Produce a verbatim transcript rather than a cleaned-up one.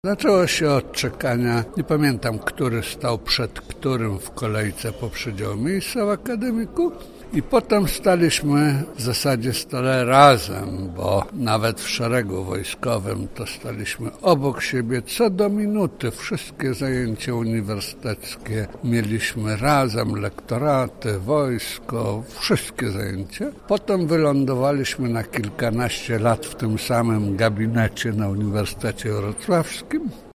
Zaczęło się od czekania, nie pamiętam, który stał przed którym w kolejce po przydział miejsca w akademiku. I potem staliśmy w zasadzie stale razem, bo nawet w szeregu wojskowym to staliśmy obok siebie co do minuty. Wszystkie zajęcia uniwersyteckie mieliśmy razem, lektoraty, wojsko, wszystkie zajęcia. Potem wylądowaliśmy na kilkanaście lat w tym samym gabinecie na Uniwersytecie Wrocławskim.